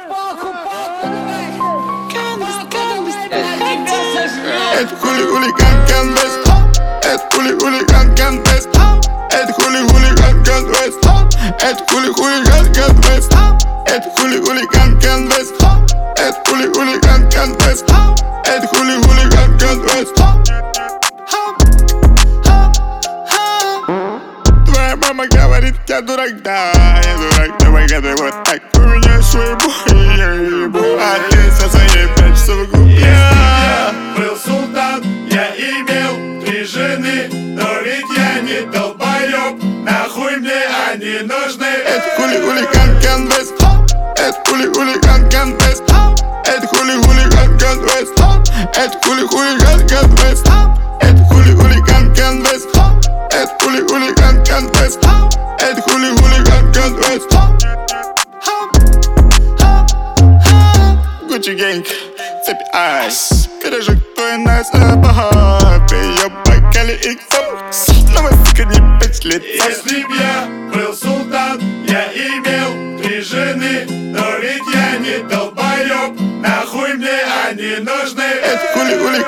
Это хулиган конвест. Это хулиган конвест. Это хулиган конвест. Это хулиган конвест. Это хулиган конвест. Это хулиган конвест. Это хулиган конвест. Твоя мама говорит, я дурак, да, я дурак, давай гадай вот так. У меня свой бой, я ебу, а ты со своей 5 часов глупее. Я был султан, я имел 3 жены, но ведь я не долбоёб, нахуй мне они нужны. Это хулиган конвест. Это хулиган конвест. Это хулиган конвест. Это хулиган конвест. Это хулиган конвест. Это хулиган конвест. Это хулиган конвест. Gucci gang, цепи айс. Пирожок твой нас обогат. Приебакали их фокус. Но мы сука не 5 лет. Если б я был султан, я имел 3 жены, но ведь я не долбоёб, нахуй мне они нужны. Это хулиган